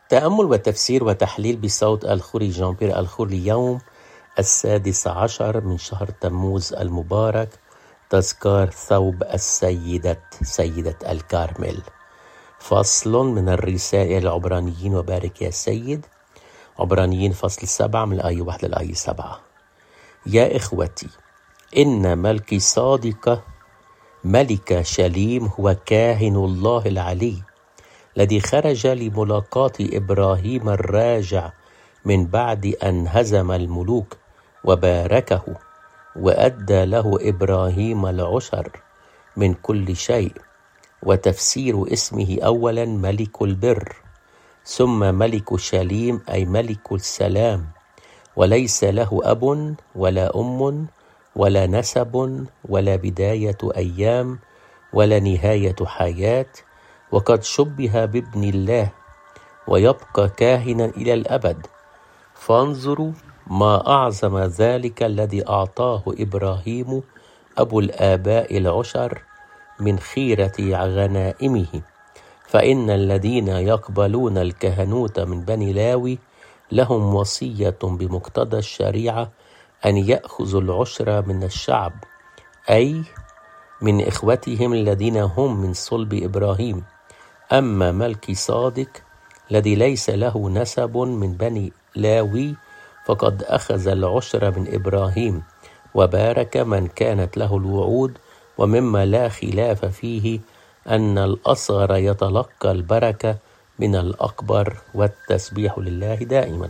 تأمل وتفسير وتحليل بصوت الخوري جان بيير الخوري اليوم 16 من شهر تموز المبارك. تذكار ثوب سيدة الكارمل. فصل من الرسالة العبرانيين وبارك يا سيد. عبرانيين فصل 7 من الآية 1 للآية 7. يا إخوتي، إن ملكي صادق ملك شليم هو كاهن الله العلي، الذي خرج لملاقاة إبراهيم الراجع من بعد أن هزم الملوك وباركه، وأدى له إبراهيم العشر من كل شيء. وتفسير اسمه أولا ملك البر، ثم ملك شليم أي ملك السلام، وليس له أب ولا أم ولا نسب ولا بداية أيام ولا نهاية حياة، وقد شبه بابن الله ويبقى كاهنا إلى الأبد. فانظروا ما أعظم ذلك الذي أعطاه إبراهيم أبو الآباء العشر من خيرة غنائمه. فإن الذين يقبلون الكهنوت من بني لاوي لهم وصية بمقتضى الشريعة أن يأخذوا العشر من الشعب، أي من إخوتهم الذين هم من صلب إبراهيم. أما ملكي صادق الذي ليس له نسب من بني لاوي فقد أخذ العشر من إبراهيم، وبارك من كانت له الوعود، ومما لا خلاف فيه أن الأصغر يتلقى البركة من الأكبر، والتسبيح لله دائما.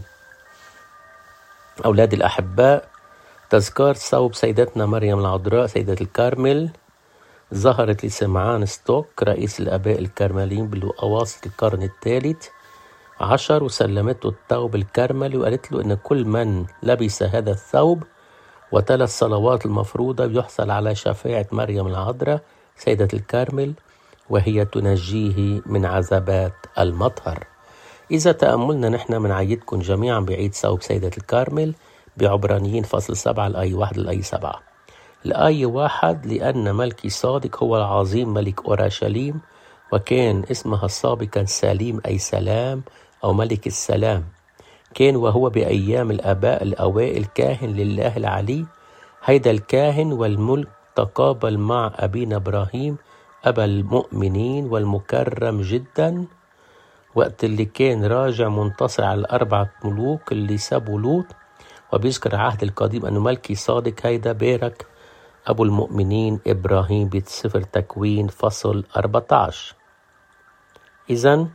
أولاد الأحباء، تذكار ثوب سيدتنا مريم العذراء سيدة الكارمل ظهرت لسمعان ستوك رئيس الآباء الكرمليين بالأواسط القرن الثالث عشر، وسلمته الثوب الكرملي وقالت له إن كل من لبس هذا الثوب وتلا الصلوات المفروضة يحصل على شفاعة مريم العذراء سيدة الكارمل، وهي تنجيه من عذابات المطهر. إذا تأملنا نحن بنعيدكم جميعا بعيد ثوب سيدة الكارمل بعبرانيين فصل 7 الآية 1 للآية 7. الآية 1: لأن ملكي صادق هو العظيم ملك أورشليم، وكان اسمها سابقا سليم أي سلام أو ملك السلام. كان وهو بأيام الآباء الأوائل كاهن لله العلي. هيدا الكاهن والملك تقابل مع أبينا إبراهيم أبا المؤمنين والمكرم جدا، وقت اللي كان راجع منتصر على الأربعة ملوك اللي سابوا لوط. وبيذكر عهد القديم أنه ملكي صادق هيدا بارك أبو المؤمنين إبراهيم بسفر تكوين فصل 14. إذن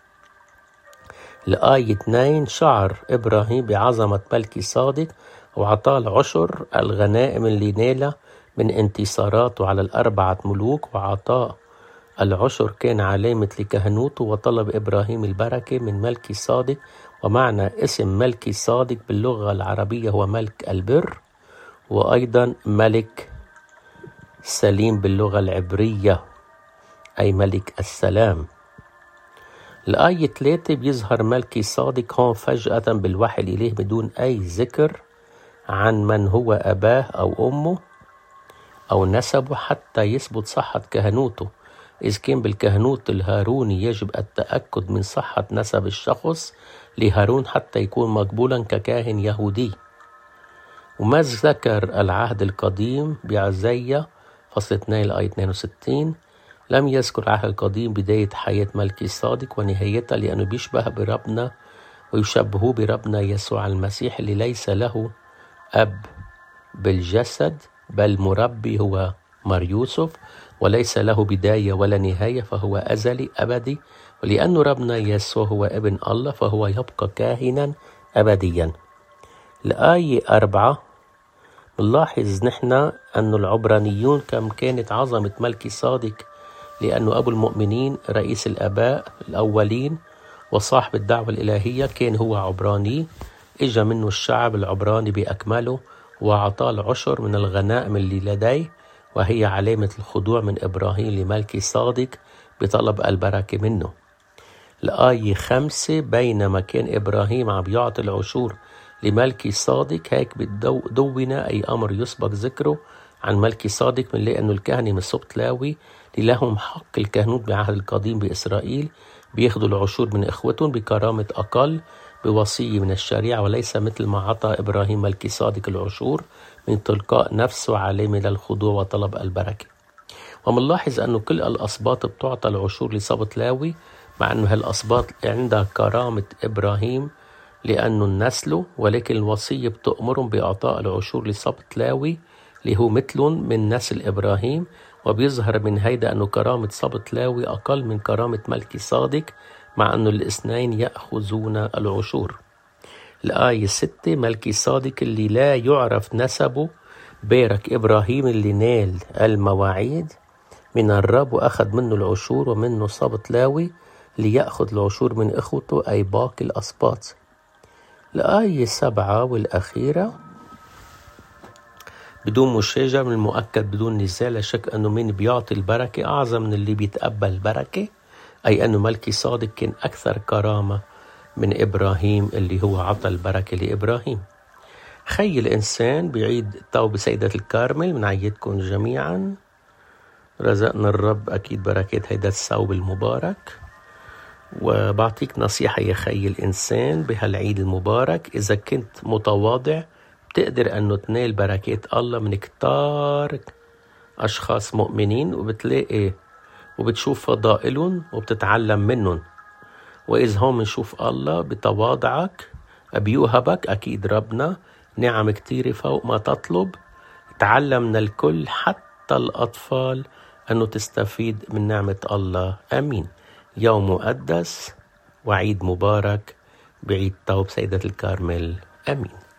الآية 2: شعر إبراهيم بعظمة ملكي صادق وعطاه العشر الغنائم اللي نالها من انتصاراته على الأربعة ملوك، وعطاه العشر كان علامة لكهنوته. وطلب إبراهيم البركة من ملكي صادق، ومعنى اسم ملكي صادق باللغة العربية هو ملك البر، وأيضا ملك سليم باللغة العبرية أي ملك السلام. الآية 3: بيظهر ملكي صادق هون فجأة بالوحي الإلهي بدون أي ذكر عن من هو أباه أو أمه أو نسبه حتى يثبت صحة كهنوته. إذ كان بالكهنوت الهاروني يجب التأكد من صحة نسب الشخص لهارون حتى يكون مقبولا ككاهن يهودي. وما ذكر العهد القديم بعزية فصل 2 الآية 62 لم يذكر العهد القديم بداية حياة ملكي صادق ونهايتها، لأنه بيشبه بربنا ويشبهه بربنا يسوع المسيح اللي ليس له أب بالجسد بل مربي هو مار يوسف، وليس له بداية ولا نهاية فهو أزلي أبدي. ولأنه ربنا يسوع هو ابن الله فهو يبقى كاهنا أبديا. الآية 4: نلاحظ نحن أن العبرانيون كم كانت عظمة ملكي صادق، لأنه أبو المؤمنين رئيس الآباء الأولين وصاحب الدعوة الإلهية كان هو عبراني. إجا منه الشعب العبراني بأكمله وأعطاه العشر من الغنائم اللي لديه، وهي علامة الخضوع من إبراهيم لملكي صادق بطلب البركة منه. الآية 5: بينما كان إبراهيم عم يعطي العشور لملكي صادق هيك دون أي أمر يسبق ذكره عن ملكي صادق، من لأنه الكهنة من سبط لاوي اللي لهم حق الكهنوت بعهد القديم بإسرائيل بياخدوا العشور من إخوتهم بكرامة أقل بوصية من الشريعة، وليس مثل ما عطى إبراهيم ملكي صادق العشور من تلقاء نفسه عليه من الخضوع وطلب البركة. ومنلاحظ أنه كل الأسباط بتعطى العشور لسبط لاوي، مع أنه هالأسباط عندها كرامة إبراهيم لأنه نسله، ولكن الوصية بتأمرهم بإعطاء العشور لسبط لاوي اللي هو مثلهم من نسل إبراهيم. وبيظهر من هيدا أنه كرامة سبط لاوي أقل من كرامة ملكي صادق، مع أنه الاثنين يأخذون العشور. الآية 6: ملكي صادق اللي لا يعرف نسبه بارك إبراهيم اللي نال المواعيد من الرب وأخذ منه العشور، ومنه سبط لاوي ليأخذ العشور من إخوته أي باقي الأسباط. الآية 7 والأخيرة: بدون مشاجرة، من المؤكد بدون نزاع لا شك أنه من بيعطي البركة أعظم من اللي بيتقبل البركة، أي أنه ملكي صادق كان أكثر كرامة من إبراهيم اللي هو عطى البركة لإبراهيم. خي الإنسان بيعيد توبة سيدة الكارمل، بنعيدكم جميعا. رزقنا الرب أكيد بركات هيدا الثوب المبارك. وبعطيك نصيحة يا خي الإنسان بهالعيد المبارك: إذا كنت متواضع بتقدر أنه تنال بركات الله من كتار أشخاص مؤمنين، وبتلاقي وبتشوف فضائلهم وبتتعلم منهم. وإذا هم نشوف الله بتواضعك بيوهبك أكيد ربنا نعم كتيرة فوق ما تطلب. تعلم من الكل حتى الأطفال أنه تستفيد من نعمة الله. آمين. يوم مقدس وعيد مبارك بعيد توب سيدة الكارمل. آمين.